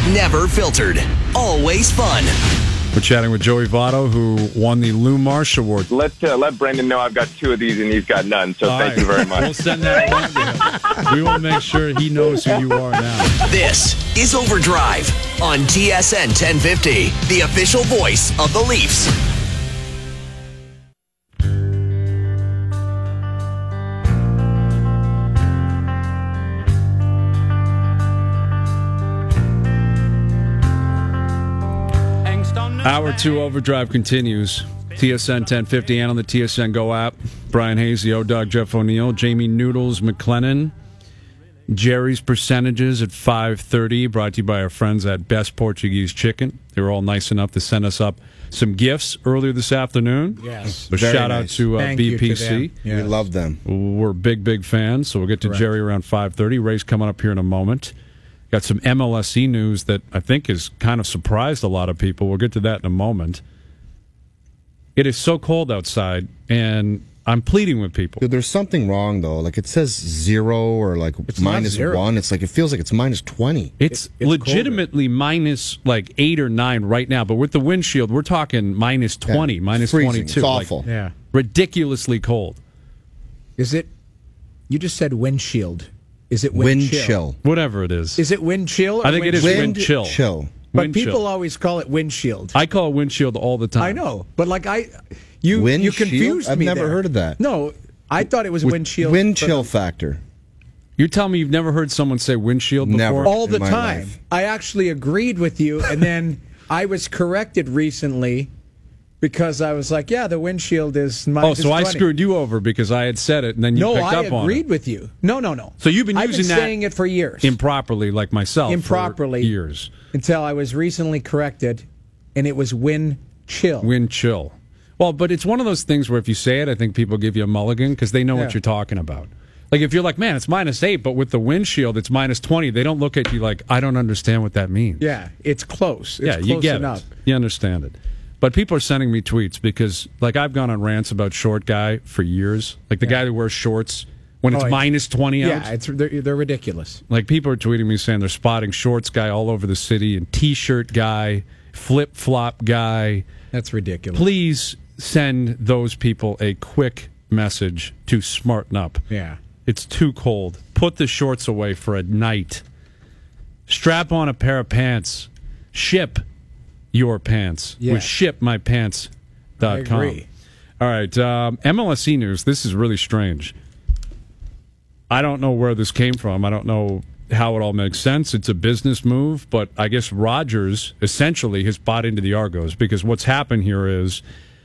Never filtered. Always fun. We're chatting with Joey Votto, who won the Lou Marsh Award. Let Brendan know I've got 2 of these and he's got none. So thank you very much. We'll send that on to him. We will make sure he knows who you are now. This is Overdrive on TSN 1050, the official voice of the Leafs. Hour 2 Overdrive continues. TSN 1050 and on the TSN Go app. Brian Hazy, O-Dog, Jeff O'Neill, Jamie Noodles, McLennan. Jerry's Percentages at 5:30, brought to you by our friends at Best Portuguese Chicken. They were all nice enough to send us up some gifts earlier this afternoon. Yes. A shout out to BPC. Yes. We love them. We're big fans, so we'll get to Jerry around 5:30. Ray's coming up here in a moment. Got some MLSE news that I think has kind of surprised a lot of people. We'll get to that in a moment. It is so cold outside, and I'm pleading with people. Dude, there's something wrong, though. Like, it says 0 or, like, It's minus not 0. 1. It's like, it feels like it's minus 20. It's It's legitimately minus, like, 8 or 9 right now. But with the windshield, we're talking minus 20, Yeah. minus Freezing. 22. It's awful. Yeah. Ridiculously cold. Is it? You just said windshield. Is it wind chill? Whatever it is. Is it wind chill? Or I think it is wind chill. But Wind people chill. always call it windshield. I call it windshield all the time. I know, but like you Wind confused shield? I've me. never there. heard of that. No, I thought it was windshield. Wind chill factor. You're telling me you've never heard someone say windshield before? Never. all the in my time. life. I actually agreed with you, and then I was corrected recently because I was like, "Yeah, the windshield is Oh, minus so I 20. screwed you over because I had said it, and then you No, picked I up on agreed it. with you. No. So you've been I've using been that saying it for years. improperly, like myself, Improperly for years. until I was recently corrected, and it was wind chill. Wind chill. Well, but it's one of those things where if you say it, I think people give you a mulligan because they know Yeah. what you're talking about. Like if you're like, man, it's minus 8, but with the windshield, it's minus 20. They don't look at you like, I don't understand what that means. Yeah, it's close. It's Yeah, close you get enough. it. You understand it. But people are sending me tweets because, like, I've gone on rants about short guy for years. Like the guy that wears shorts when it's Oh, minus 20 out. Yeah, they're ridiculous. Like people are tweeting me saying they're spotting shorts guy all over the city and T-shirt guy, flip-flop guy. That's ridiculous. Please send those people a quick message to smarten up. Yeah. It's too cold. Put the shorts away for a night. Strap on a pair of pants. Ship your pants Yeah. with shipmypants.com. I agree. All right, MLSE news. This is really strange. I don't know where this came from. I don't know how it all makes sense. It's a business move, but I guess Rogers essentially has bought into the Argos because what's happened here is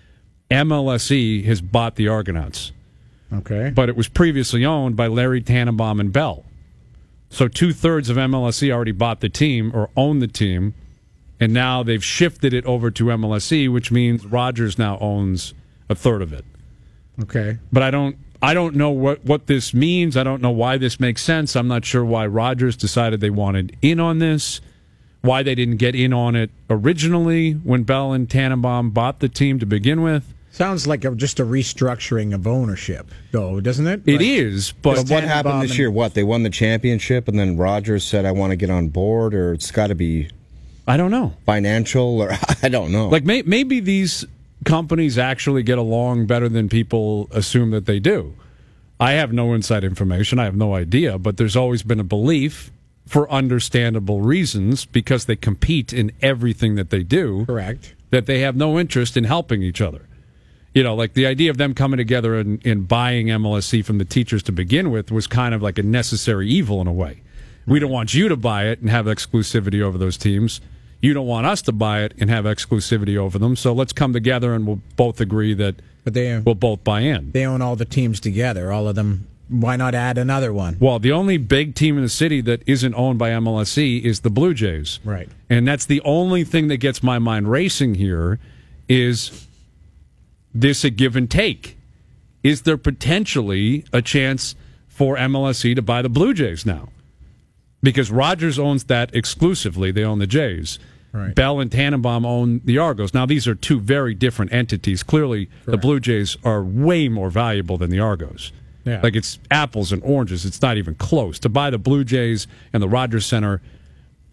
MLSE has bought the Argonauts. Okay. But it was previously owned by Larry Tannenbaum and Bell. So 2/3 of MLSE already bought the team or own the team, and now they've shifted it over to MLSE, which means Rogers now owns a third of it. Okay. But I don't know what this means. I don't know why this makes sense. I'm not sure why Rogers decided they wanted in on this, why they didn't get in on it originally when Bell and Tannenbaum bought the team to begin with. Sounds like just a restructuring of ownership, though, doesn't it? It is, but But what happened this year? What, they won the championship and then Rogers said, I want to get on board, or it's got to be I don't know. financial, or I don't know. Like maybe these companies actually get along better than people assume that they do. I have no inside information. I have no idea, but there's always been a belief for understandable reasons because they compete in everything that they do. Correct. That they have no interest in helping each other. You know, like the idea of them coming together and buying MLSE from the teachers to begin with was kind of like a necessary evil in a way. We don't want you to buy it and have exclusivity over those teams. You don't want us to buy it and have exclusivity over them. So let's come together and we'll both agree that we'll both buy in. They own all the teams together, all of them. Why not add another one? Well, the only big team in the city that isn't owned by MLSE is the Blue Jays. Right. And that's the only thing that gets my mind racing here is this a give and take? Is there potentially a chance for MLSE to buy the Blue Jays now? Because Rogers owns that exclusively. They own the Jays. Right. Bell and Tannenbaum own the Argos. Now, these are two very different entities. Clearly, the Blue Jays are way more valuable than the Argos. Yeah. Like, it's apples and oranges. It's not even close. To buy the Blue Jays and the Rogers Center,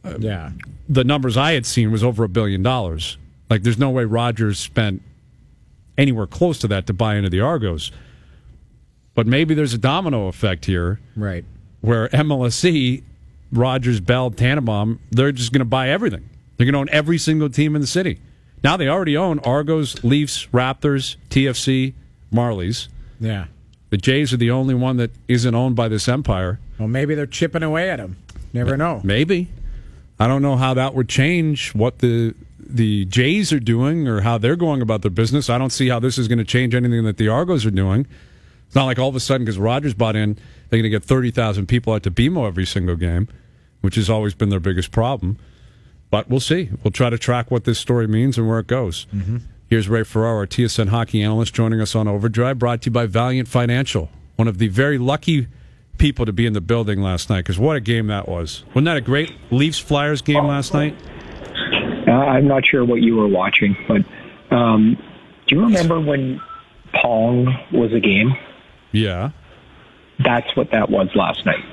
Yeah. The numbers I had seen was over $1 billion. Like, there's no way Rogers spent anywhere close to that to buy into the Argos. But maybe there's a domino effect here. Right. Where MLSE, Rogers, Bell, Tannenbaum, they're just going to buy everything. They're going to own every single team in the city. Now they already own Argos, Leafs, Raptors, TFC, Marlies. Yeah. The Jays are the only one that isn't owned by this empire. Well, maybe they're chipping away at them. Never know. Maybe. I don't know how that would change what the Jays are doing or how they're going about their business. I don't see how this is going to change anything that the Argos are doing. It's not like all of a sudden, because Rogers bought in, they're going to get 30,000 people out to BMO every single game, which has always been their biggest problem. But we'll see. We'll try to track what this story means and where it goes. Mm-hmm. Here's Ray Ferraro, our TSN hockey analyst, joining us on Overdrive, brought to you by Valiant Financial, one of the very lucky people to be in the building last night, because what a game that was. Wasn't that a great Leafs-Flyers game last night? I'm not sure what you were watching, but do you remember when Pong was a game? Yeah. That's what that was last night.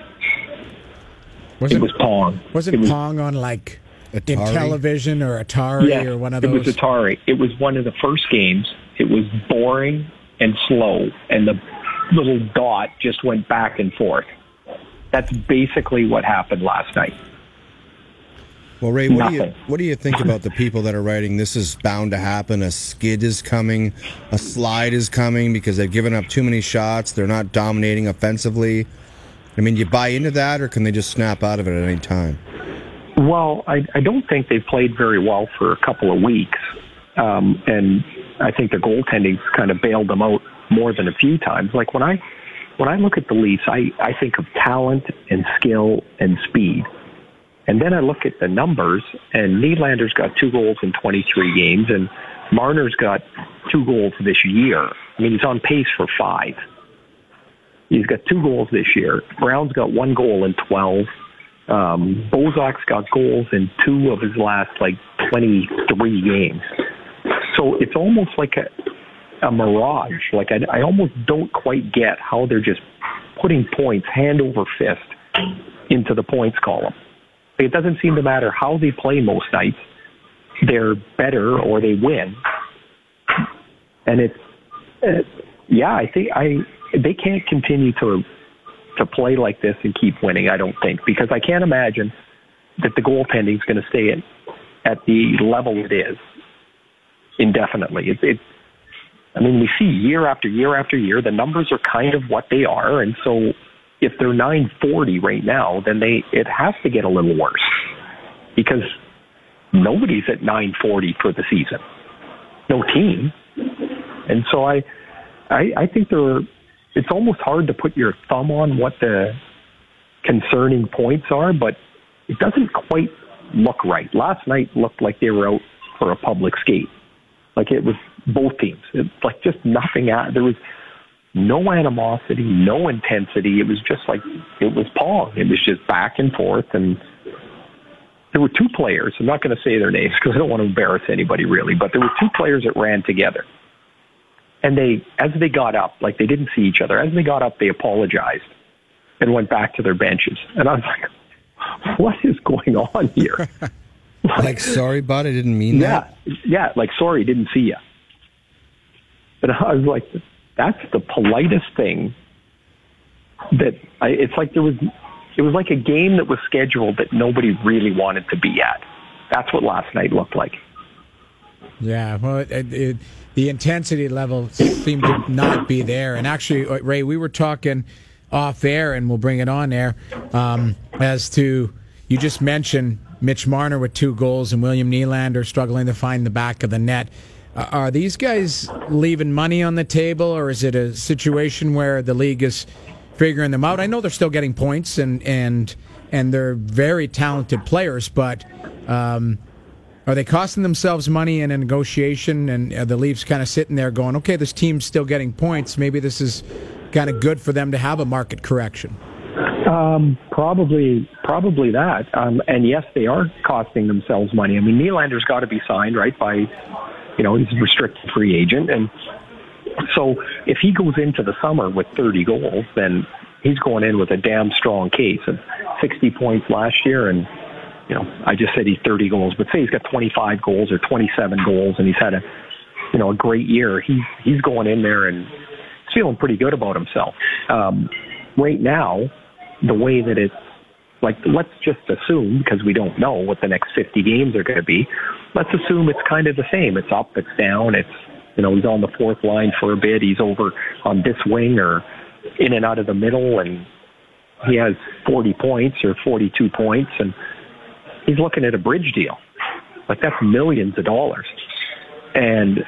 It was Pong. Wasn't Pong on, like, Atari? in television or Atari or one of those? It was Atari. It was one of the first games. It was boring and slow, and the little dot just went back and forth. That's basically what happened last night. Well, Ray, what do you think about the people that are writing this is bound to happen, a skid is coming, a slide is coming because they've given up too many shots, they're not dominating offensively? I mean, do you buy into that, or can they just snap out of it at any time? Well, I don't think they've played very well for a couple of weeks, and I think the goaltending's kind of bailed them out more than a few times. Like, when I look at the Leafs, I think of talent and skill and speed. And then I look at the numbers, and Nylander's got 2 goals in 23 games, and Marner's got 2 goals this year. I mean, he's on pace for 5. He's got 2 goals this year. Brown's got 1 goal in 12. Bozak's got goals in 2 of his last, 23 games. So it's almost like a mirage. Like, I almost don't quite get how they're just putting points hand over fist into the points column. It doesn't seem to matter how they play most nights. They're better or they win. And I think they can't continue to play like this and keep winning, I don't think, because I can't imagine that the goaltending is going to stay at the level it is indefinitely. I mean, we see year after year after year, the numbers are kind of what they are, and so if they're .940 right now, then it has to get a little worse because nobody's at .940 for the season. No team. And so I think it's almost hard to put your thumb on what the concerning points are, but it doesn't quite look right. Last night looked like they were out for a public skate. Like, it was both teams. It's like just nothing. There was no animosity, no intensity. It was just like, it was Pong. It was just back and forth. And there were 2 players. I'm not going to say their names because I don't want to embarrass anybody really, but there were 2 players that ran together. And as they got up, like, they didn't see each other. As they got up, they apologized and went back to their benches. And I was like, what is going on here? Like, sorry, bud, I didn't mean that. Yeah, like, sorry, didn't see you. But I was like, that's the politest thing it's like it was like a game that was scheduled that nobody really wanted to be at. That's what last night looked like. Yeah, well, the intensity level seemed to not be there. And actually, Ray, we were talking off air, and we'll bring it on air, as to, you just mentioned Mitch Marner with 2 goals and William Nylander struggling to find the back of the net. Are these guys leaving money on the table, or is it a situation where the league is figuring them out? I know they're still getting points, and they're very talented players, but are they costing themselves money in a negotiation, and are the Leafs kind of sitting there going, okay, this team's still getting points, maybe this is kind of good for them to have a market correction? Probably that. And yes, they are costing themselves money. I mean, Nylander's got to be signed, right, by, he's a restricted free agent. And so if he goes into the summer with 30 goals, then he's going in with a damn strong case of 60 points last year and I just said he's 30 goals, but say he's got 25 goals or 27 goals, and he's had a great year. He's going in there and he's feeling pretty good about himself. Right now, the way that it's like, let's just assume, because we don't know what the next 50 games are going to be. Let's assume it's kind of the same. It's up, it's down. It's he's on the fourth line for a bit. He's over on this wing or in and out of the middle, and he has 40 points or 42 points, and he's looking at a bridge deal. Like, that's millions of dollars. And,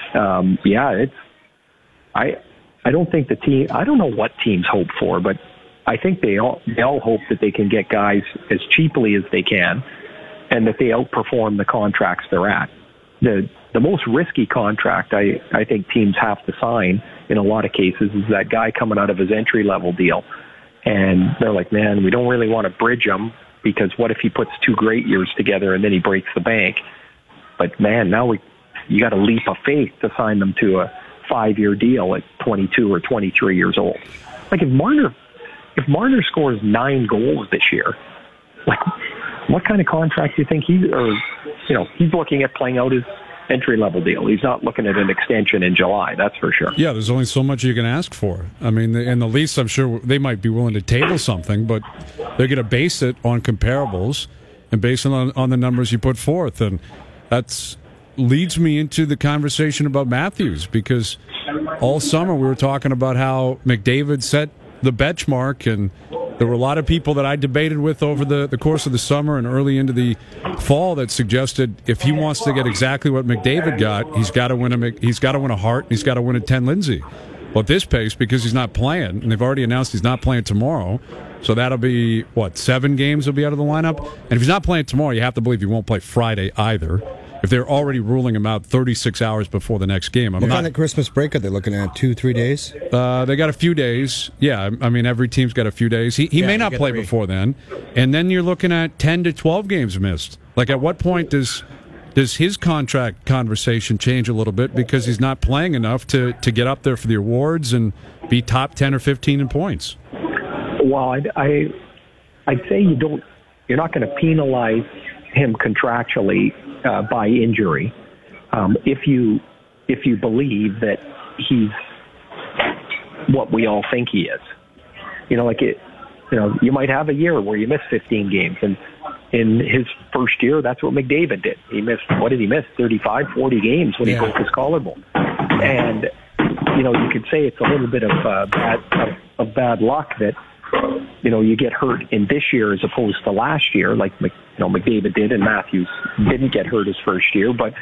I don't think the team, I don't know what teams hope for, but I think they all hope that they can get guys as cheaply as they can and that they outperform the contracts they're at. The most risky contract I think teams have to sign in a lot of cases is that guy coming out of his entry-level deal. And they're like, man, we don't really want to bridge him because what if he puts 2 great years together and then he breaks the bank? But, man, now you got a leap of faith to sign them to a 5-year deal at 22 or 23 years old. Like, if Marner scores 9 goals this year, like, what kind of contract do you think he's looking at playing out his entry-level deal. He's not looking at an extension in July, that's for sure. Yeah, there's only so much you can ask for. I mean, in the least, I'm sure they might be willing to table something, but they're going to base it on comparables and base it on the numbers you put forth. And that's leads me into the conversation about Matthews, because all summer we were talking about how McDavid set the benchmark, and there were a lot of people that I debated with over the course of the summer and early into the fall that suggested if he wants to get exactly what McDavid got, he's got to win a Hart, and he's got to win a 10 Lindsay. Well, at this pace, because he's not playing, and they've already announced he's not playing tomorrow, so that'll be, 7 games will be out of the lineup? And if he's not playing tomorrow, you have to believe he won't play Friday either, if they're already ruling him out 36 hours before the next game. What kind of Christmas break are they looking at? 2-3 days? They got a few days. Yeah, I mean, every team's got a few days. He may not play before then. And then you're looking at 10 to 12 games missed. Like, at what point does his contract conversation change a little bit because he's not playing enough to get up there for the awards and be top 10 or 15 in points? Well, I'd say you're not going to penalize him contractually by injury if you believe that he's what we all think he is. You might have a year where you miss 15 games, and in his first year, that's what McDavid did. He missed, 35, 40 games when he broke his collarbone. And, you could say it's a little bit of bad luck that, you get hurt in this year as opposed to last year, like, McDavid did, and Matthews didn't get hurt his first year. But,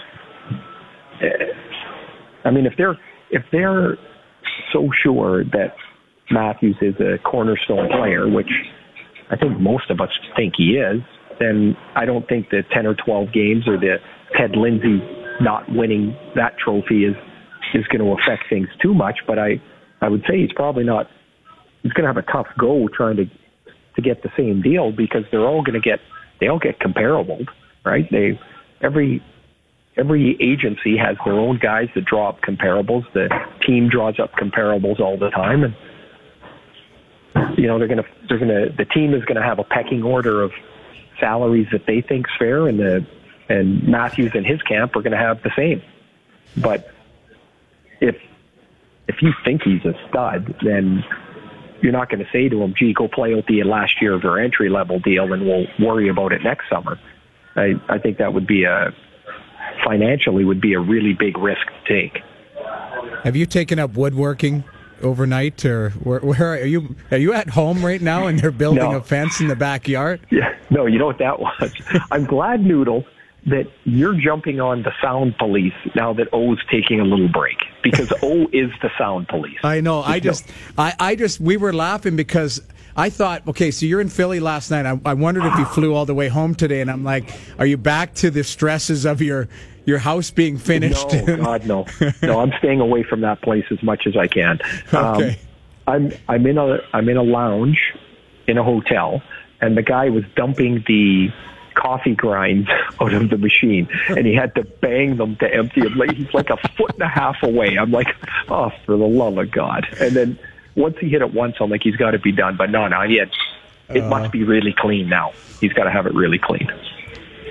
I mean, if they're so sure that Matthews is a cornerstone player, which I think most of us think he is, then I don't think the 10 or 12 games or the Ted Lindsay not winning that trophy is going to affect things too much. But I would say he's probably not. He's going to have a tough go trying to get the same deal, because they all get comparables, right? Every agency has their own guys that draw up comparables. The team draws up comparables all the time, and the team is going to have a pecking order of salaries that they think's fair, and Matthews and his camp are going to have the same. But if you think he's a stud, then you're not going to say to him, gee, go play out the last year of your entry-level deal and we'll worry about it next summer. I think that would be financially would be a really big risk to take. Have you taken up woodworking overnight, or where are you? Are you at home right now and they're building a fence in the backyard? Yeah, no, you know what that was? I'm glad, Noodle, that you're jumping on the sound police now that O's taking a little break, because O is the sound police. I know. We were laughing because I thought, okay, so you're in Philly last night. I wondered if you flew all the way home today, and I'm like, are you back to the stresses of your house being finished? No, God, no. No, I'm staying away from that place as much as I can. Okay. I'm in a lounge in a hotel, and the guy was dumping the coffee grinds out of the machine, and he had to bang them to empty them. He's like a foot and a half away. I'm like, oh, for the love of God. And then once he hit it once, I'm like, he's got to be done. But no, it must be really clean now. He's got to have it really clean.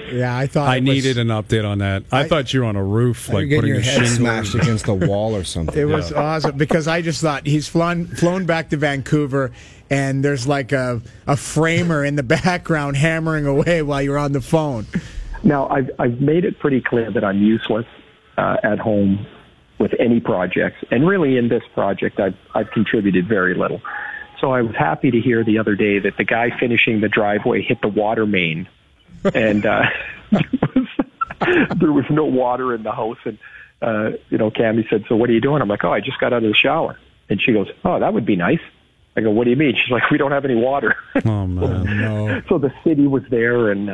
Yeah, I thought I needed an update on that. I thought you were on a roof, like getting putting your a head shingle. smashed against the wall or something. It was awesome because I just thought he's flown back to Vancouver, and there's like a framer in the background hammering away while you're on the phone. Now, I've made it pretty clear that I'm useless at home with any projects, and really in this project, I've contributed very little. So I was happy to hear the other day that the guy finishing the driveway hit the water main, and there was no water in the house. And Cammie said, "So what are you doing?" I'm like, "Oh, I just got out of the shower." And she goes, "Oh, that would be nice." I go, "What do you mean?" She's like, "We don't have any water." Oh man, no. So the city was there, and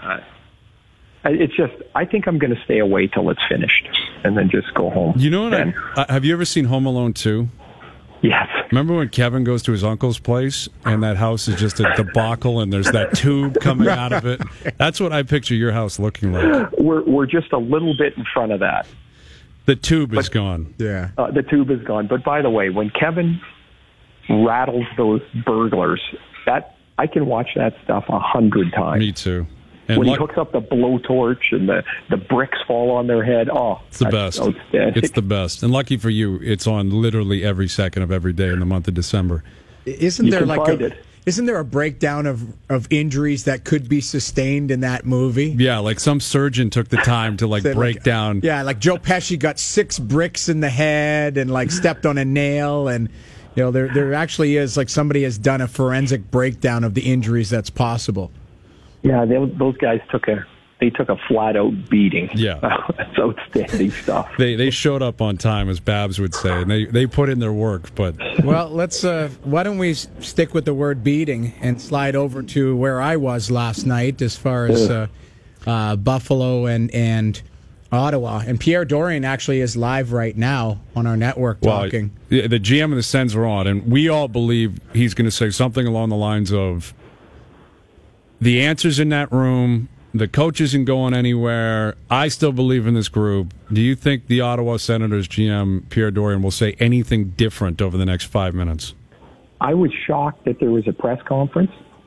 it's just, I think I'm going to stay away till it's finished and then just go home. You know what? Have you ever seen Home Alone 2? Yes. Remember when Kevin goes to his uncle's place and that house is just a debacle and there's that tube coming out of it? That's what I picture your house looking like. We're just a little bit in front of that. The tube is gone. Yeah. The tube is gone. But by the way, when Kevin rattles those burglars, that I can watch that stuff 100 times. Me too. And when he hooks up the blowtorch and the bricks fall on their head, it's the best. It's the best. And lucky for you, it's on literally every second of every day in the month of December. Isn't there a breakdown of injuries that could be sustained in that movie? Yeah, like some surgeon took the time to break down. Yeah, like Joe Pesci got 6 bricks in the head and stepped on a nail, and there actually is somebody has done a forensic breakdown of the injuries that's possible. Yeah, those guys took a flat out beating. Yeah, that's outstanding stuff. They showed up on time, as Babs would say, and they put in their work. But well, let's. Why don't we stick with the word beating and slide over to where I was last night, as far as Buffalo and Ottawa. And Pierre Dorion actually is live right now on our network talking. The GM and the Sens are on, and we all believe he's going to say something along the lines of, the answer's in that room. The coach isn't going anywhere. I still believe in this group. Do you think the Ottawa Senators GM, Pierre Dorion, will say anything different over the next 5 minutes? I was shocked that there was a press conference.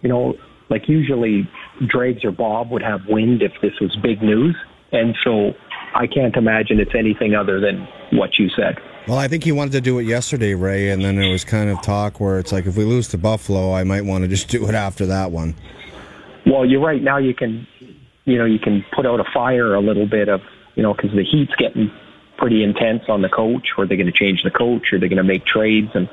Usually Dregs or Bob would have wind if this was big news. And so I can't imagine it's anything other than what you said. Well, I think he wanted to do it yesterday, Ray, and then there was kind of talk where it's like, if we lose to Buffalo, I might want to just do it after that one. Well, you're right. Now you can put out a fire a little bit of, because the heat's getting pretty intense on the coach. Or they're going to change the coach, or they're going to make trades. And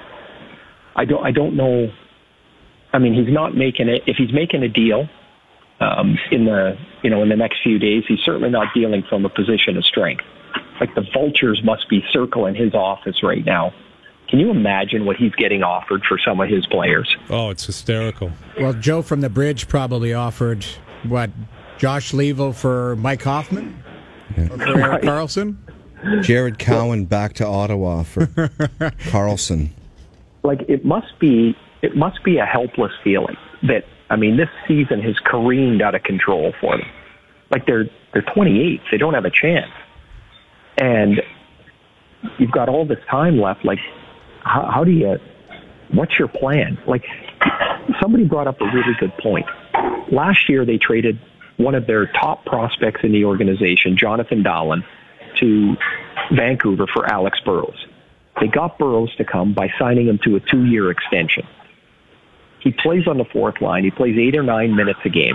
I don't know. I mean, he's not making it. If he's making a deal in the next few days, he's certainly not dealing from a position of strength. Like, the vultures must be circling his office right now. Can you imagine what he's getting offered for some of his players? Oh, it's hysterical. Well, Joe from the Bridge probably offered, Josh Levo for Mike Hoffman? Yeah. Or for Erik Karlsson? Jared Cowan back to Ottawa for Karlsson. It must be a helpless feeling that, this season has careened out of control for them. They're 28. They don't have a chance. And you've got all this time left. How do you, what's your plan? Somebody brought up a really good point. Last year, they traded one of their top prospects in the organization, Jonathan Dahlen, to Vancouver for Alex Burrows. They got Burrows to come by signing him to a 2-year extension. He plays on the fourth line. He plays 8 or 9 minutes a game.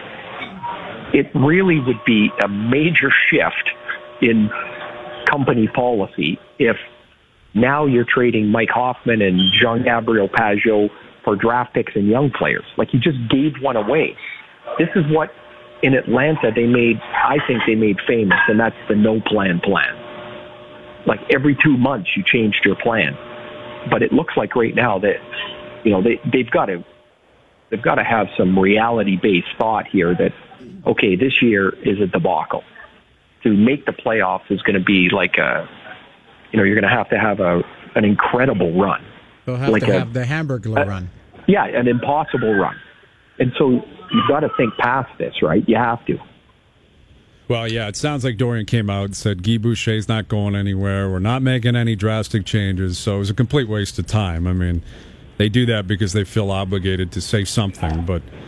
It really would be a major shift in company policy if now you're trading Mike Hoffman and Jean-Gabriel Pageau for draft picks and young players. You just gave one away. This is what, in Atlanta, I think they made famous, and that's the no-plan plan. Every 2 months you changed your plan. But it looks like right now that, they've got to have some reality-based thought here that, okay, this year is a debacle. To make the playoffs is going to be you're going to have an incredible run. They'll have to have the Hamburglar run. Yeah, an impossible run. And so you've got to think past this, right? You have to. Well, yeah, it sounds like Dorion came out and said Guy Boucher's not going anywhere. We're not making any drastic changes. So it was a complete waste of time. They do that because they feel obligated to say something. But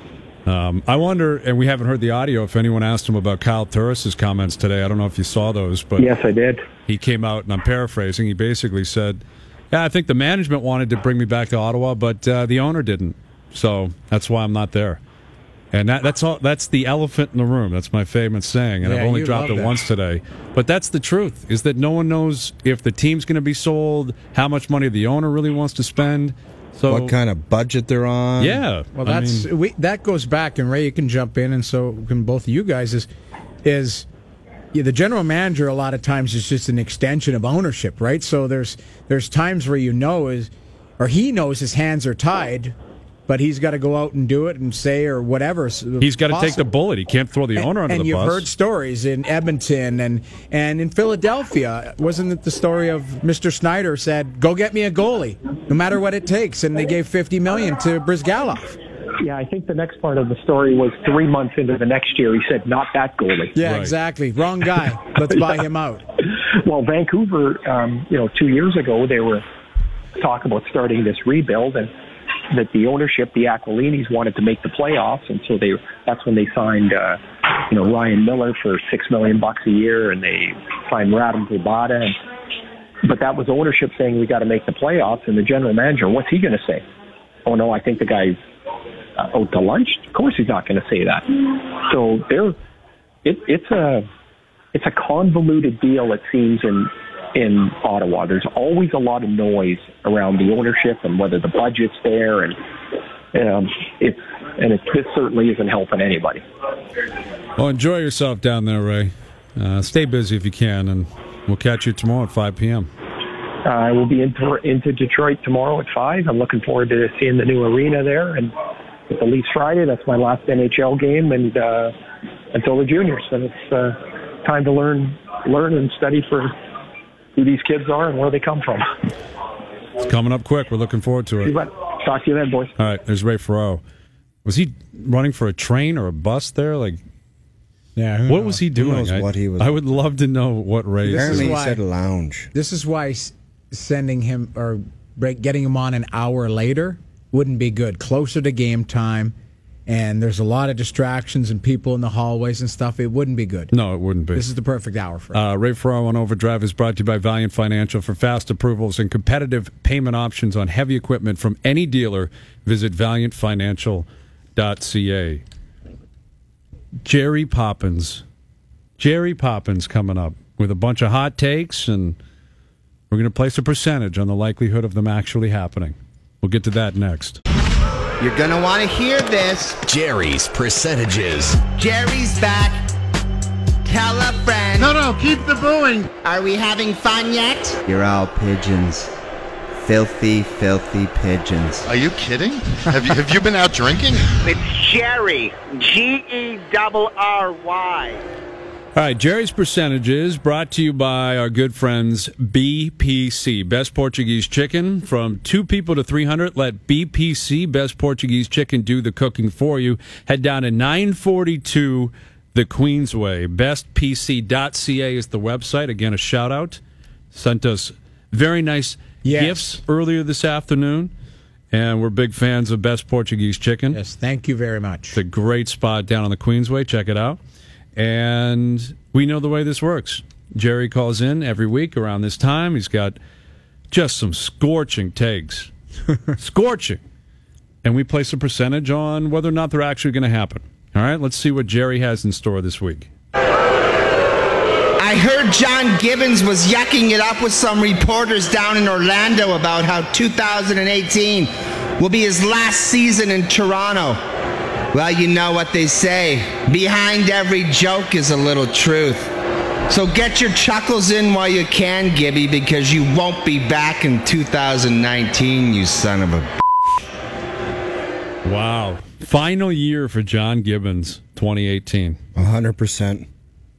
I wonder, and we haven't heard the audio, if anyone asked him about Kyle Turris's comments today. I don't know if you saw those, but yes, I did. He came out, and I'm paraphrasing, he basically said, yeah, I think the management wanted to bring me back to Ottawa, but the owner didn't. So that's why I'm not there. And that's all. That's the elephant in the room. That's my famous saying, and I've only dropped it once today. But that's the truth, is that no one knows if the team's going to be sold, how much money the owner really wants to spend. So, what kind of budget they're on. Yeah. Well, that goes back, and Ray, you can jump in, and so can both of you guys, is the general manager a lot of times is just an extension of ownership, right? So there's times where he knows his hands are tied, but he's got to go out and do it and say or whatever. He's got to take the bullet. He can't throw the owner under the bus. And you've heard stories in Edmonton and in Philadelphia. Wasn't it the story of Mr. Snyder said, go get me a goalie, no matter what it takes, and they gave $50 million to Brizgalov. Yeah, I think the next part of the story was 3 months into the next year, he said, not that goalie. Yeah, right. Exactly. Wrong guy. Let's buy him out. Well, Vancouver, 2 years ago, they were talking about starting this rebuild, and that the ownership, the Aquilinis, wanted to make the playoffs, and so that's when they signed, Ryan Miller for $6 million a year, and they signed Radim Vrbata. But that was ownership saying we got to make the playoffs, and the general manager, what's he going to say? Oh no, I think the guy's out to lunch. Of course, he's not going to say that. So it's a convoluted deal, it seems, in Ottawa. There's always a lot of noise around the ownership and whether the budget's there, and this certainly isn't helping anybody. Well, enjoy yourself down there, Ray. Stay busy if you can, and we'll catch you tomorrow at 5 p.m. I will be into Detroit tomorrow at 5. I'm looking forward to seeing the new arena there, and it's the Leafs Friday. That's my last NHL game, and until the juniors, and it's time to learn and study for who these kids are and where they come from. It's coming up quick. We're looking forward to it. Talk to you then, boys. All right, there's Ray Ferraro. Was he running for a train or a bus there? Yeah. What was he doing? I would love to know what Ray. Apparently, he said lounge. This is why sending him or getting him on an hour later wouldn't be good. Closer to game time, and there's a lot of distractions and people in the hallways and stuff. It wouldn't be good. No, it wouldn't be. This is the perfect hour for it. Ray Ferraro on Overdrive is brought to you by Valiant Financial. For fast approvals and competitive payment options on heavy equipment from any dealer, visit valiantfinancial.ca. Jerry Poppins coming up with a bunch of hot takes, and we're going to place a percentage on the likelihood of them actually happening. We'll get to that next. You're going to want to hear this. Jerry's percentages. Jerry's back. Tell a friend. No, keep the booing. Are we having fun yet? You're all pigeons. Filthy, filthy pigeons. Are you kidding? Have you been out drinking? It's Jerry. Gerry. All right, Jerry's Percentages brought to you by our good friends BPC. Best Portuguese Chicken. From 2 people to 300, let BPC, Best Portuguese Chicken, do the cooking for you. Head down to 942 the Queensway. BestPC.ca is the website. Again, a shout-out. Sent us very nice gifts earlier this afternoon, and we're big fans of Best Portuguese Chicken. Yes, thank you very much. It's a great spot down on the Queensway. Check it out. And we know the way this works. Jerry calls in every week around this time. He's got just some scorching takes. Scorching. And we place a percentage on whether or not they're actually going to happen. All right, let's see what Jerry has in store this week. I heard John Gibbons was yucking it up with some reporters down in Orlando about how 2018 will be his last season in Toronto. Well, you know what they say. Behind every joke is a little truth. So get your chuckles in while you can, Gibby, because you won't be back in 2019, you son of a b****. Wow. Final year for John Gibbons, 2018. 100%.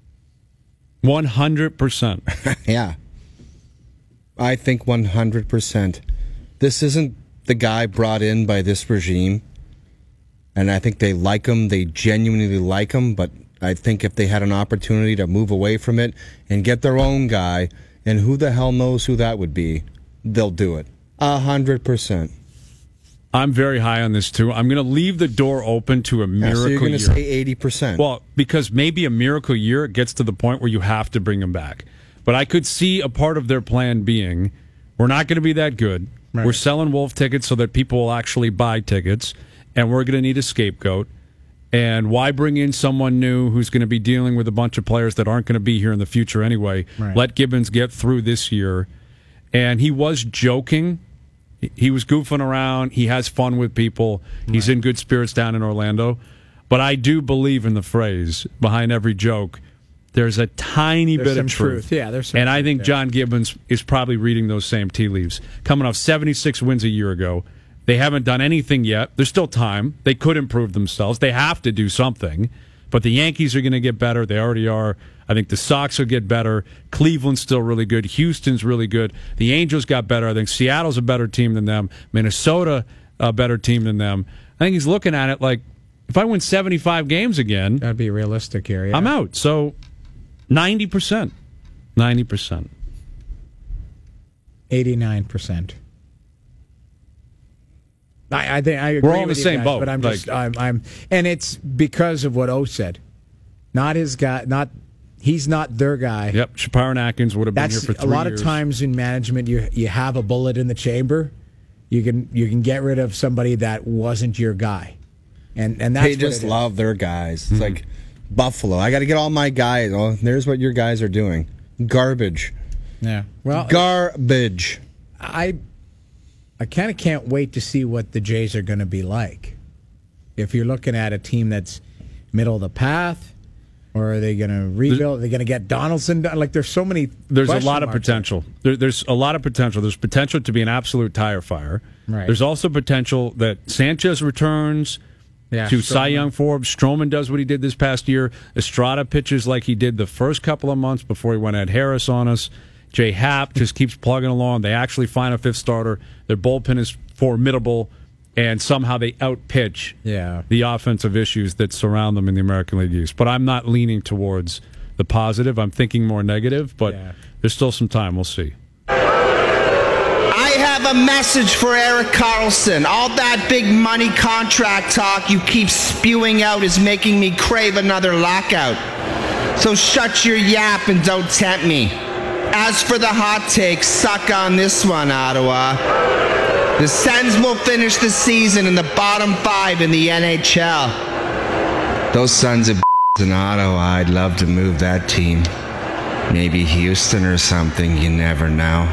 100%. Yeah. I think 100%. This isn't the guy brought in by this regime. And I think they like him. They genuinely like him. But I think if they had an opportunity to move away from it and get their own guy, and who the hell knows who that would be, they'll do it. 100%. I'm very high on this too. I'm going to leave the door open to a miracle so you're going to year. say 80%. Well, because maybe a miracle year it gets to the point where you have to bring him back. But I could see a part of their plan being, we're not going to be that good. Right. We're selling Wolf tickets so that people will actually buy tickets, and we're going to need a scapegoat. And why bring in someone new who's going to be dealing with a bunch of players that aren't going to be here in the future anyway? Right. Let Gibbons get through this year. And he was joking. He was goofing around. He has fun with people. He's in good spirits down in Orlando. But I do believe in the phrase, behind every joke, there's a tiny bit of truth. Yeah, there's some and I think there. John Gibbons is probably reading those same tea leaves. Coming off 76 wins a year ago. They haven't done anything yet. There's still time. They could improve themselves. They have to do something. But the Yankees are going to get better. They already are. I think the Sox will get better. Cleveland's still really good. Houston's really good. The Angels got better. I think Seattle's a better team than them. Minnesota, a better team than them. I think he's looking at it like, if I win 75 games again... That'd be realistic here, yeah. I'm out. So, 90%. 90%. 89%. I think I agree. We're all in the with you same guys, boat. But I'm just I'm and it's because of what O said. Not his guy. He's not their guy. Yep. Shapiron Atkins would have been here for 3 years. A lot of times in management, you have a bullet in the chamber. You can get rid of somebody that wasn't your guy, and that's they just love their guys. It's like Buffalo. I got to get all my guys. Oh, there's what your guys are doing. Garbage. Yeah. Well, garbage. I kind of can't wait to see what the Jays are going to be like. If you're looking at a team that's middle of the path, or are they going to rebuild? Are they going to get Donaldson done? Like, there's so many. There's a lot of potential. There's a lot of potential. There's potential to be an absolute tire fire. Right. There's also potential that Sanchez returns to Cy Young Forbes. Stroman does what he did this past year. Estrada pitches like he did the first couple of months before he went at Harris on us. Jay Happ just keeps plugging along. They actually find a fifth starter. Their bullpen is formidable, and somehow they outpitch the offensive issues that surround them in the American League East. But I'm not leaning towards the positive. I'm thinking more negative, but there's still some time. We'll see. I have a message for Erik Karlsson. All that big money contract talk you keep spewing out is making me crave another lockout. So shut your yap and don't tempt me. As for the hot take, suck on this one, Ottawa. The Sens will finish the season in the bottom 5 in the NHL. Those sons of in Ottawa, I'd love to move that team. Maybe Houston or something, you never know.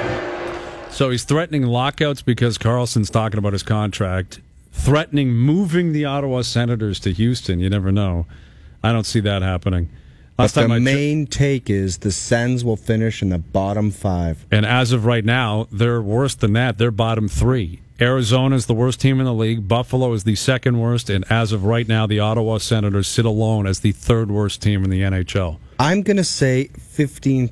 So he's threatening lockouts because Carlson's talking about his contract. Threatening moving the Ottawa Senators to Houston, you never know. I don't see that happening. But the main take is the Sens will finish in the bottom 5. And as of right now, they're worse than that. They're bottom 3. Arizona's the worst team in the league. Buffalo is the second worst. And as of right now, the Ottawa Senators sit alone as the third worst team in the NHL. I'm going to say 15%.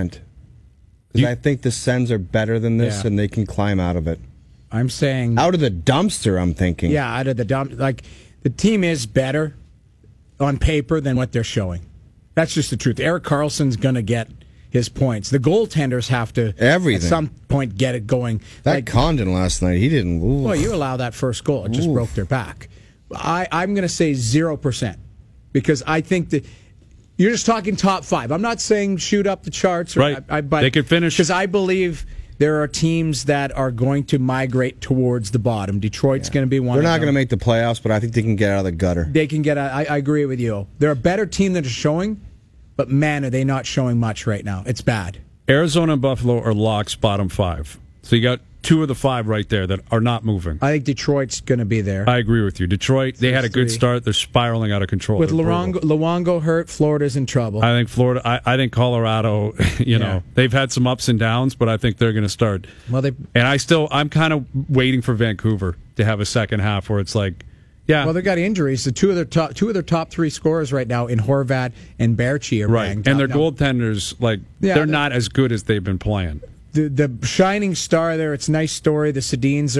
Because I think the Sens are better than this and they can climb out of it. I'm saying... Out of the dumpster, I'm thinking. Yeah, out of the dumpster. Like, the team is better on paper than what they're showing. That's just the truth. Erik Karlsson's going to get his points. The goaltenders have to, at some point, get it going. That Condon last night, he didn't. Ooh. Well, you allow that first goal. It just broke their back. I'm going to say 0%. Because I think that you're just talking top 5. I'm not saying shoot up the charts. Right. But they could finish. Because I believe there are teams that are going to migrate towards the bottom. Detroit's going to be one of them. They're not going to make the playoffs, but I think they can get out of the gutter. They can get out. I agree with you. They're a better team than they're showing, but man, are they not showing much right now. It's bad. Arizona and Buffalo are locks bottom 5. So you got 2 of the 5 right there that are not moving. I think Detroit's going to be there. I agree with you. Detroit, they had a good start. They're spiraling out of control. With Luongo hurt, Florida's in trouble. I think Florida. I think Colorado. You know, they've had some ups and downs, but I think they're going to start. Well, I'm kind of waiting for Vancouver to have a second half where it's like, yeah. Well, they got injuries. The two of their top 3 scorers right now in Horvat and Berchi are right, and their goaltenders they're not as good as they've been playing. The shining star there, it's a nice story. The Sedins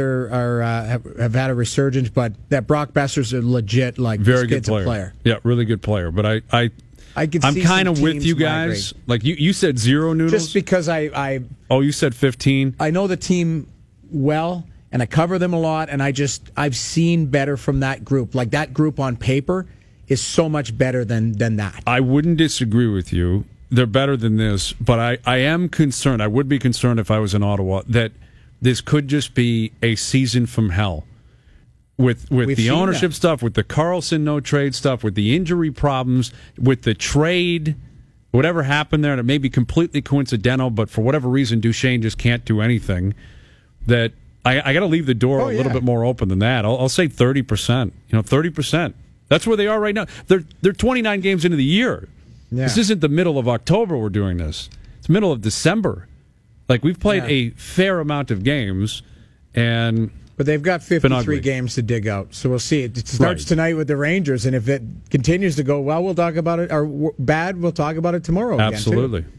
have had a resurgence, but that Brock Besser's a legit, very good player. Yeah, really good player. But I'm kind of with you guys. Like you said 0 Noodles. Just because you said 15. I know the team well, and I cover them a lot, and I've seen better from that group. Like, that group on paper is so much better than that. I wouldn't disagree with you. They're better than this, but I am concerned. I would be concerned if I was in Ottawa that this could just be a season from hell. With the ownership stuff, with the Carlson no trade stuff, with the injury problems, with the trade, whatever happened there, and it may be completely coincidental, but for whatever reason, Duchesne just can't do anything. That I got to leave the door a little bit more open than that. I'll say 30%. 30%. That's where they are right now. They're 29 games into the year. Yeah. This isn't the middle of October. We're doing this. It's middle of December. Like, we've played a fair amount of games, and. But they've got 53 games to dig out, so we'll see. It starts tonight with the Rangers, and if it continues to go well, we'll talk about it, or bad, we'll talk about it tomorrow. Absolutely. Again,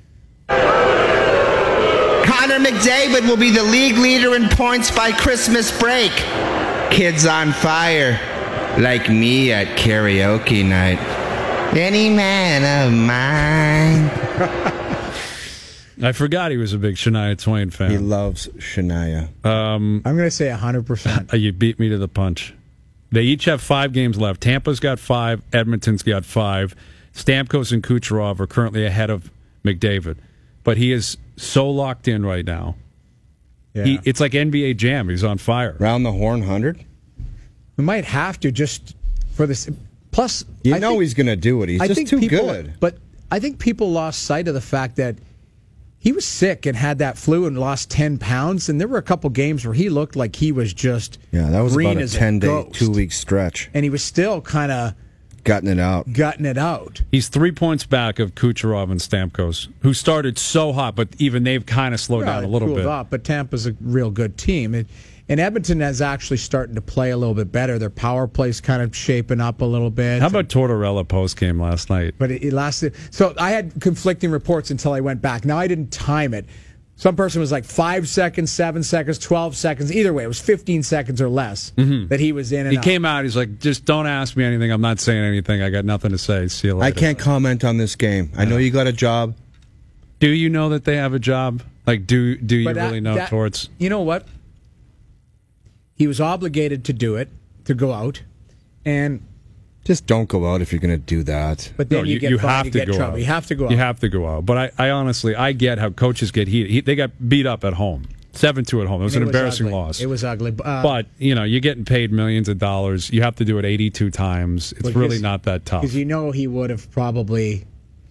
Connor McDavid will be the league leader in points by Christmas break. Kids on fire, like me at karaoke night. Any man of mine. I forgot he was a big Shania Twain fan. He loves Shania. I'm going to say 100%. You beat me to the punch. They each have 5 games left. Tampa's got 5. Edmonton's got 5. Stamkos and Kucherov are currently ahead of McDavid. But he is so locked in right now. Yeah. It's like NBA Jam. He's on fire. Round the horn 100? We might have to just for this. Plus, he's going to do it. He's just too good. But I think people lost sight of the fact that he was sick and had that flu and lost 10 pounds. And there were a couple games where he looked like he was just that was about a 10-day, 2-week stretch. And he was still kind of gutting it out. He's 3 points back of Kucherov and Stamkos, who started so hot, but even they've kind of slowed down a little bit. Off, but Tampa's a real good team. And Edmonton is actually starting to play a little bit better. Their power play's kind of shaping up a little bit. How about Tortorella postgame last night? But it lasted. So I had conflicting reports until I went back. Now, I didn't time it. Some person was like 5 seconds, 7 seconds, 12 seconds. Either way, it was 15 seconds or less that he was in and out. He came out. He's like, just don't ask me anything. I'm not saying anything. I got nothing to say. See you later. I can't comment on this game. I know you got a job. Do you know that they have a job? Like, do you really know, Torts? You know what? He was obligated to do it, to go out, and just don't go out if you're going to do that. But then you get fined, you get trouble. You have to go out. You have to go out. But I honestly, I get how coaches get heated. They got beat up at home, 7-2 at home. It was an embarrassing loss. It was ugly. But you're getting paid millions of dollars. You have to do it 82 times. It's really not that tough. Because he would have probably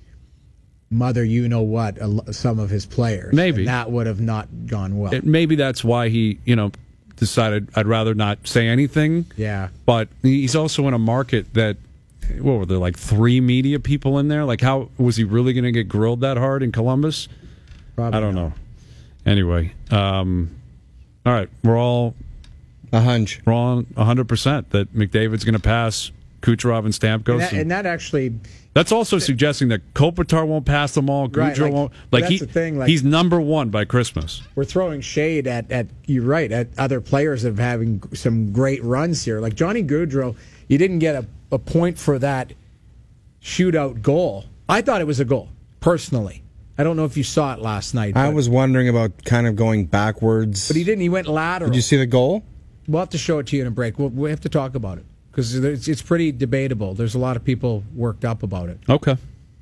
some of his players. Maybe and that would have not gone well. Maybe that's why he decided I'd rather not say anything. Yeah. But he's also in a market that, what were there, like 3 media people in there? Like, how was he really going to get grilled that hard in Columbus? Probably I don't know. Anyway, all right, we're all a hunch. We're all 100% that McDavid's going to pass Kucherov and Stamkos. And that actually... That's also suggesting that Kopitar won't pass them all. Gaudreau won't. That's the thing. He's number 1 by Christmas. We're throwing shade at you're right, at other players that are having some great runs here. Like Johnny Gaudreau, you didn't get a point for that shootout goal. I thought it was a goal, personally. I don't know if you saw it last night. I was wondering about kind of going backwards. But he didn't. He went lateral. Did you see the goal? We'll have to show it to you in a break. We have to talk about it. Because it's pretty debatable. There's a lot of people worked up about it. Okay.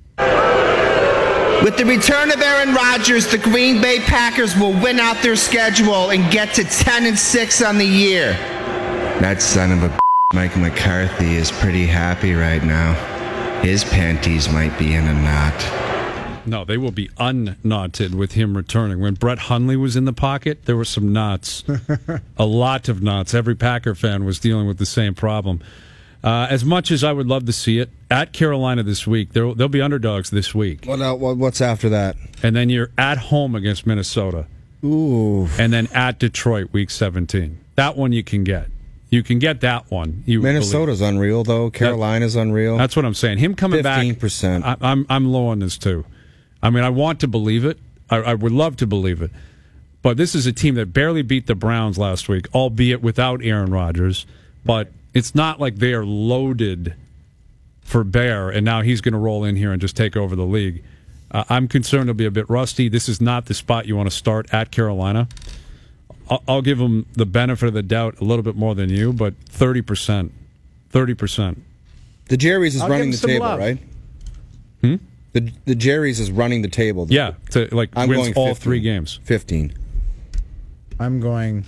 With the return of Aaron Rodgers, the Green Bay Packers will win out their schedule and get to 10-6 on the year. That son of a Mike McCarthy is pretty happy right now. His panties might be in a knot. No, they will be unknotted with him returning. When Brett Hundley was in the pocket, there were some knots. A lot of knots. Every Packer fan was dealing with the same problem. As much as I would love to see it, at Carolina this week, they'll be underdogs this week. What's after that? And then you're at home against Minnesota. Ooh. And then at Detroit, week 17. That one you can get. You can get that one. Minnesota's unreal, though. Carolina's unreal. That's what I'm saying. Him coming 15%. back. 15%. I'm low on this, too. I mean, I want to believe it. I would love to believe it. But this is a team that barely beat the Browns last week, albeit without Aaron Rodgers. But it's not like they are loaded for bear, and now he's going to roll in here and just take over the league. I'm concerned he'll be a bit rusty. This is not the spot you want to start at Carolina. I'll give him the benefit of the doubt a little bit more than you, but 30%. 30%. The Jerry's is I'll running give the him some table, love. right? The Jerry's is running the table. Yeah, I'm wins going all 15. 3 games. 15. I'm going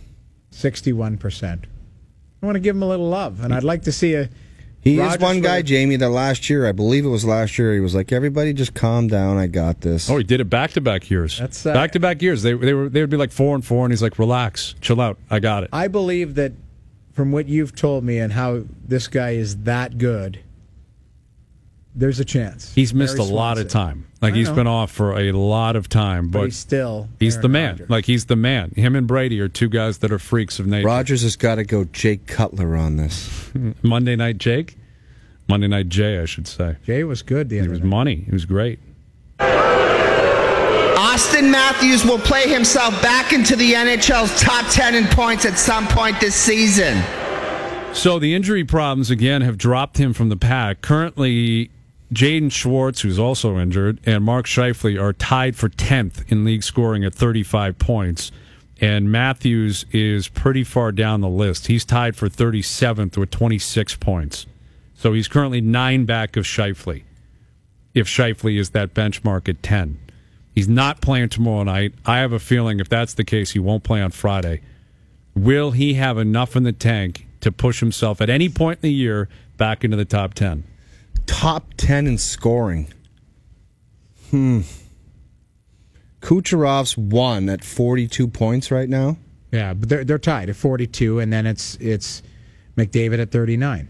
61%. I want to give him a little love, and I'd like to see a. He Rogers is one guy, with- Jamie, that last year, I believe it was last year, he was like, everybody just calm down, I got this. Oh, he did it back-to-back years. That's, back-to-back years. They would be like 4-4, and he's like, relax, chill out, I got it. I believe that from what you've told me and how this guy is that good, there's a chance. He's missed Barry a lot of Swanson. time. Like, I he's know. been off for a lot of time, But but he's still he's Aaron the man. Rodgers. Like, he's the man. Him and Brady are 2 guys that are freaks of nature. Rodgers has got to go Jake Cutler on this. Monday Night Jake? Monday Night Jay, I should say. Jay was good the He other was night. money. He was great. Austin Matthews will play himself back into the NHL's top 10 in points at some point this season. So the injury problems, again, have dropped him from the pack. Currently, Jaden Schwartz, who's also injured, and Mark Scheifele are tied for 10th in league scoring at 35 points. And Matthews is pretty far down the list. He's tied for 37th with 26 points. So he's currently 9 back of Scheifele, if Scheifele is that benchmark at 10. He's not playing tomorrow night. I have a feeling if that's the case, he won't play on Friday. Will he have enough in the tank to push himself at any point in the year back into the top 10? Top 10 in scoring. Kucherov's 1 at 42 points right now. Yeah, but they're tied at 42, and then it's McDavid at 39.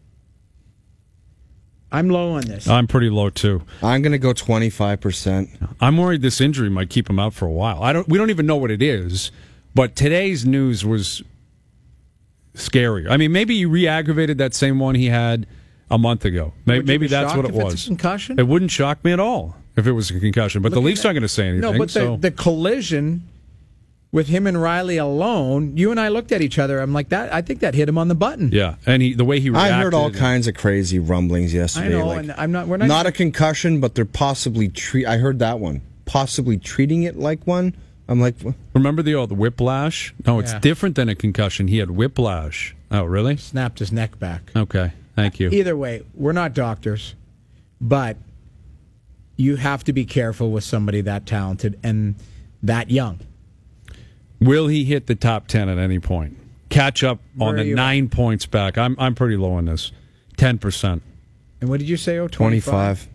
I'm low on this. I'm pretty low too. I'm going to go 25%. I'm worried this injury might keep him out for a while. We don't even know what it is, but today's news was scary. I mean, maybe he re-aggravated that same one he had a month ago. Would you Maybe be that's shocked what it if was. it's a concussion? It wouldn't shock me at all if it was a concussion. But the Leafs aren't going to say anything. No, but so. the collision with him and Riley alone, you and I looked at each other. I'm like, that. I think that hit him on the button. Yeah, and the way he reacted. I heard all kinds of crazy rumblings yesterday. I know, like, and I'm not. We're not. not a concussion, but they're possibly I heard that one. Possibly treating it like one. I'm like, remember the whiplash? No, it's Yeah. different than a concussion. He had whiplash. Oh, really? Snapped his neck back. Okay, thank you. Either way, we're not doctors, but you have to be careful with somebody that talented and that young. Will he hit the top 10 at any point? Catch up on Where are the you 9 points back. I'm pretty low on this. 10%. And what did you say? 25.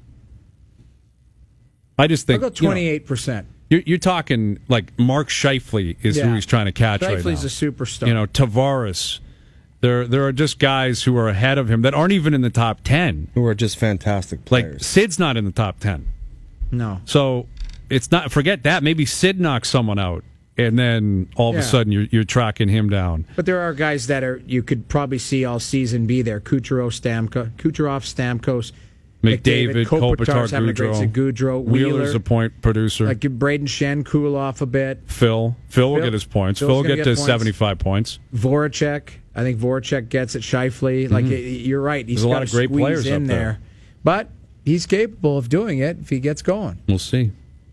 I just think I'll go 28%. You're talking like Mark Scheifele is who Yeah. he's trying to catch right now. Scheifele's a superstar. You know, Tavares. There are just guys who are ahead of him that aren't even in the top 10. Who are just fantastic Like players. Sid's not in the top 10. No. So it's not. Forget that. Maybe Sid knocks someone out, and then all of a Yeah. sudden you're tracking him down. But there are guys that are you could probably see all season be there. Kucherov, Stamkos, McDavid, Kopitar's having a great season. Goudreau, Wheeler's a point producer. Like give Braden Shen cool off a bit. Phil will get his points. Phil's Phil will gonna get get to points. 75 points. Voracek, I think Voracek gets it. Scheifele, like you're right. He's There's a lot got of to great squeeze players in up there. But he's capable of doing it if he gets going. We'll see.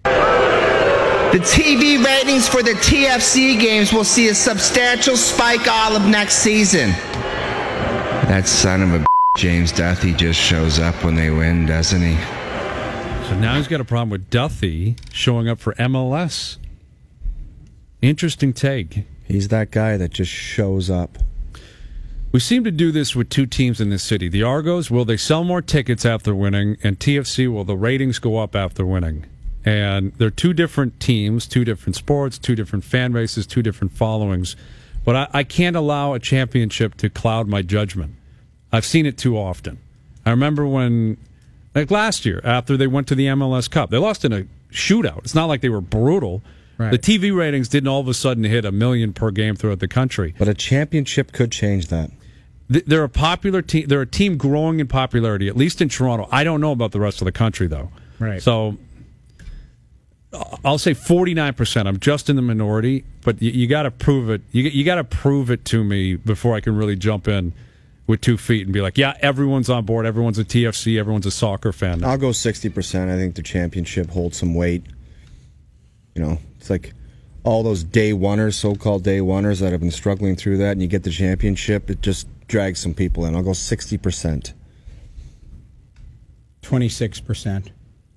The TV ratings for the TFC games will see a substantial spike all of next season. That son of a James Duthie just shows up when they win, doesn't he? So now he's got a problem with Duthie showing up for MLS. Interesting take. He's that guy that just shows up. We seem to do this with 2 teams in this city. The Argos, will they sell more tickets after winning? And TFC, will the ratings go up after winning? And they're 2 different teams, 2 different sports, 2 different fan bases, 2 different followings. But I can't allow a championship to cloud my judgment. I've seen it too often. I remember when, like last year, after they went to the MLS Cup, they lost in a shootout. It's not like they were brutal. Right. The TV ratings didn't all of a sudden hit 1 million per game throughout the country. But a championship could change that. They're a popular team. They're a team growing in popularity, at least in Toronto. I don't know about the rest of the country, though. Right. So I'll say 49%. I'm just in the minority, but you got to prove it. You got to prove it to me before I can really jump in with 2 feet and be like, yeah, everyone's on board. Everyone's a TFC. Everyone's a soccer fan now. I'll go 60%. I think the championship holds some weight. You know, it's like all those day oneers, so-called day oneers that have been struggling through that, and you get the championship, it just drags some people in. I'll go 60%. 26%.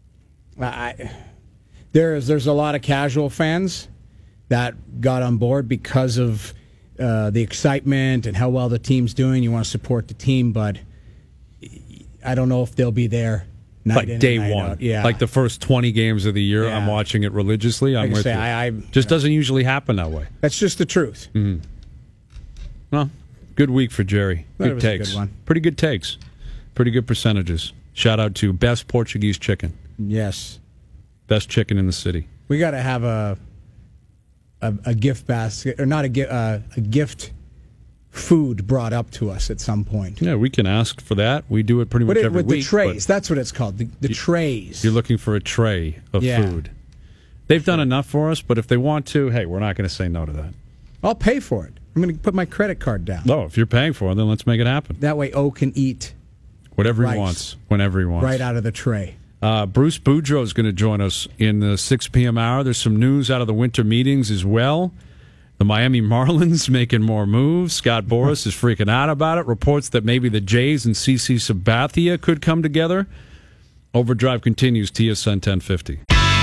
There's a lot of casual fans that got on board because of the excitement and how well the team's doing. You want to support the team, but I don't know if they'll be there night in, day night one. out. Yeah. Like the first 20 games of the year, Yeah. I'm watching it religiously. I'm Like with I say, you. Just doesn't usually happen that way. That's just the truth. Mm-hmm. Well, good week for Jerry. Thought it Good was a takes. good one. Pretty good takes. Pretty good percentages. Shout out to Best Portuguese Chicken. Yes. Best chicken in the city. We got to have a gift basket, or not a gift food brought up to us at some point. Yeah, we can ask for that. We do it pretty much every with week. the trays. That's what it's called. The trays. You're looking for a tray of food. They've done enough for us, but if they want to, hey, we're not going to say no to that. I'll pay for it. I'm going to put my credit card down. No, if you're paying for it, then let's make it happen. That way O can eat whatever rice he wants, whenever he wants. right out of the tray. Bruce Boudreau is going to join us in the 6 p.m. hour. There's some news out of the winter meetings as well. The Miami Marlins making more moves. Scott Boras is freaking out about it. Reports that maybe the Jays and CC Sabathia could come together. Overdrive continues, TSN 1050.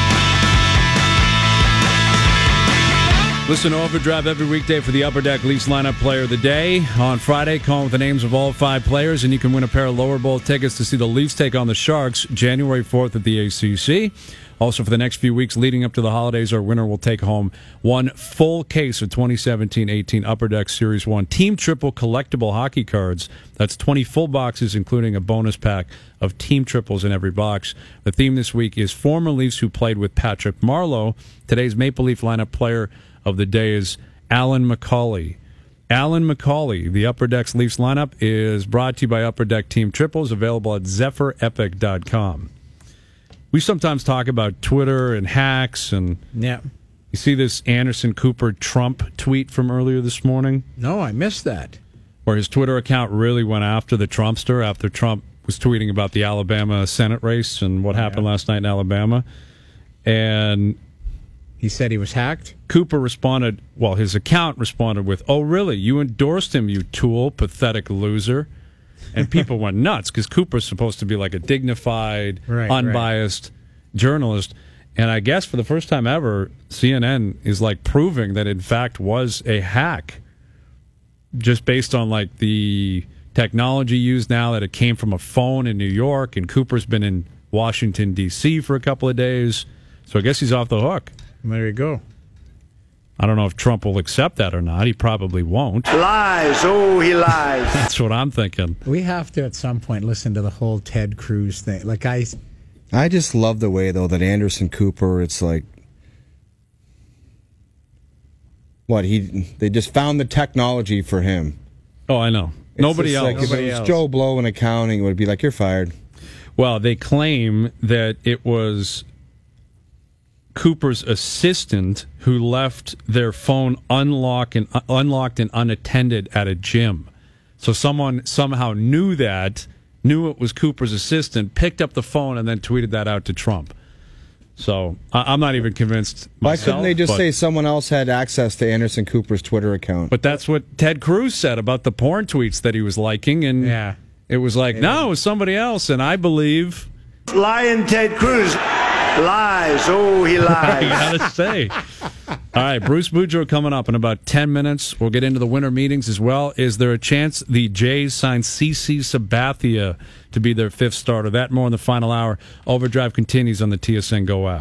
Listen to Overdrive every weekday for the Upper Deck Leafs lineup player of the day. On Friday, call with the names of all 5 players, and you can win a pair of lower bowl tickets to see the Leafs take on the Sharks January 4th at the ACC. Also, for the next few weeks leading up to the holidays, our winner will take home one full case of 2017-18 Upper Deck Series 1 Team Triple collectible hockey cards. That's 20 full boxes, including a bonus pack of Team Triples in every box. The theme this week is former Leafs who played with Patrick Marleau. Today's Maple Leaf lineup player of the day is Alan McCauley. Alan McCauley, the Upper Deck's Leafs lineup, is brought to you by Upper Deck Team Triples, available at ZephyrEpic.com. We sometimes talk about Twitter and hacks, and you see this Anderson Cooper Trump tweet from earlier this morning? No, I missed that. Where his Twitter account really went after the Trumpster after Trump was tweeting about the Alabama Senate race and what happened last night in Alabama. And he said he was hacked? Cooper responded, well, his account responded with, "Oh, really? You endorsed him, you tool, pathetic loser." And people went nuts because Cooper's supposed to be like a dignified, unbiased journalist. And I guess for the first time ever, CNN is like proving that in fact was a hack just based on like the technology used now, that it came from a phone in New York, and Cooper's been in Washington, D.C. for a couple of days. So I guess he's off the hook. There you go. I don't know if Trump will accept that or not. He probably won't. Lies. Oh, he lies. That's what I'm thinking. We have to, at some point, listen to the whole Ted Cruz thing. Like I just love the way, though, that Anderson Cooper, it's like, they just found the technology for him. Oh, I know. Nobody else. Like if it was Joe Blow in accounting, it would be like, you're fired. Well, they claim that it was Cooper's assistant who left their phone unlocked and unattended at a gym. So someone somehow knew it was Cooper's assistant, picked up the phone, and then tweeted that out to Trump. So I'm not even convinced myself. Why couldn't they just say someone else had access to Anderson Cooper's Twitter account? But that's what Ted Cruz said about the porn tweets that he was liking, and it was like, no, it was somebody else, and I believe... Lying Ted Cruz. Lies. Oh, he lies. You gotta say. All right, Bruce Boudreau coming up in about 10 minutes. We'll get into the winter meetings as well. Is there a chance the Jays sign CC Sabathia to be their 5th starter? That more in the final hour. Overdrive continues on the TSN Go app.